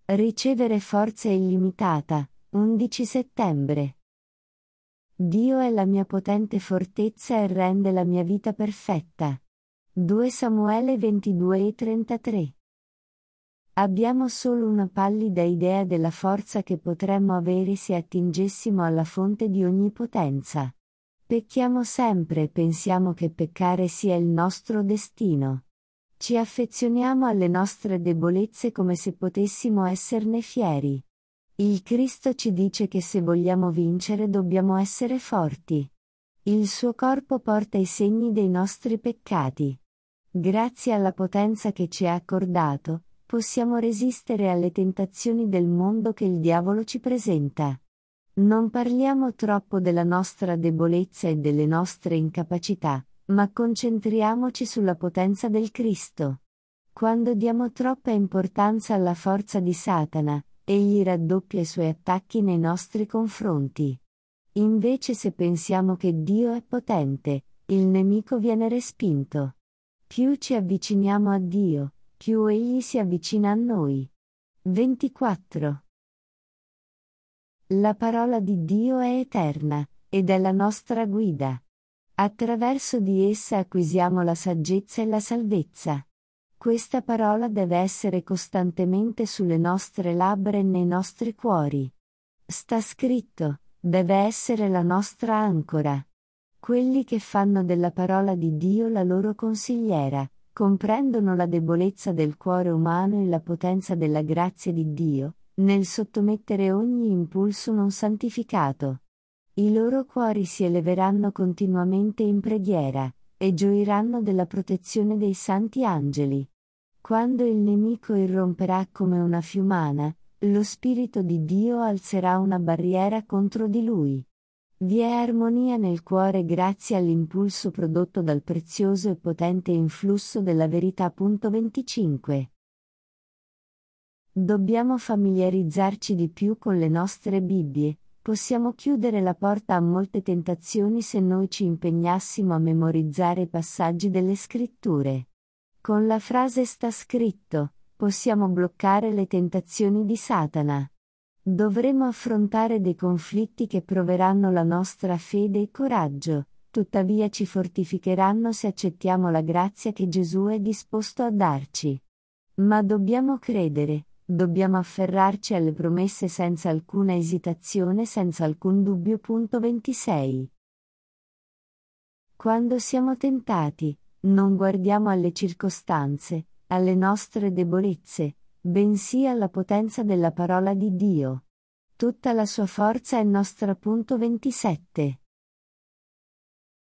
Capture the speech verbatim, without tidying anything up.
Ricevere forza illimitata, undici settembre. Dio è la mia potente fortezza e rende la mia vita perfetta. due Samuele ventidue e trentatré. Abbiamo solo una pallida idea della forza che potremmo avere se attingessimo alla fonte di ogni potenza. Pecchiamo sempre e pensiamo che peccare sia il nostro destino. Ci affezioniamo alle nostre debolezze come se potessimo esserne fieri. Il Cristo ci dice che se vogliamo vincere dobbiamo essere forti. Il suo corpo porta i segni dei nostri peccati. Grazie alla potenza che ci ha accordato, possiamo resistere alle tentazioni del mondo che il diavolo ci presenta. Non parliamo troppo della nostra debolezza e delle nostre incapacità, ma concentriamoci sulla potenza del Cristo. Quando diamo troppa importanza alla forza di Satana, egli raddoppia i suoi attacchi nei nostri confronti. Invece se pensiamo che Dio è potente, il nemico viene respinto. Più ci avviciniamo a Dio, più egli si avvicina a noi. ventiquattro. La parola di Dio è eterna, ed è la nostra guida. Attraverso di essa acquisiamo la saggezza e la salvezza. Questa parola deve essere costantemente sulle nostre labbra e nei nostri cuori. Sta scritto, deve essere la nostra ancora. Quelli che fanno della parola di Dio la loro consigliera, comprendono la debolezza del cuore umano e la potenza della grazia di Dio, nel sottomettere ogni impulso non santificato. I loro cuori si eleveranno continuamente in preghiera, e gioiranno della protezione dei santi angeli. Quando il nemico irromperà come una fiumana, lo Spirito di Dio alzerà una barriera contro di lui. Vi è armonia nel cuore grazie all'impulso prodotto dal prezioso e potente influsso della verità. venticinque. Dobbiamo familiarizzarci di più con le nostre Bibbie. Possiamo chiudere la porta a molte tentazioni se noi ci impegnassimo a memorizzare i passaggi delle Scritture. Con la frase "sta scritto", possiamo bloccare le tentazioni di Satana. Dovremo affrontare dei conflitti che proveranno la nostra fede e coraggio, tuttavia ci fortificheranno se accettiamo la grazia che Gesù è disposto a darci. Ma dobbiamo credere, dobbiamo afferrarci alle promesse senza alcuna esitazione, senza alcun dubbio. ventisei. Quando siamo tentati, non guardiamo alle circostanze, alle nostre debolezze, bensì alla potenza della parola di Dio. Tutta la sua forza è nostra. ventisette.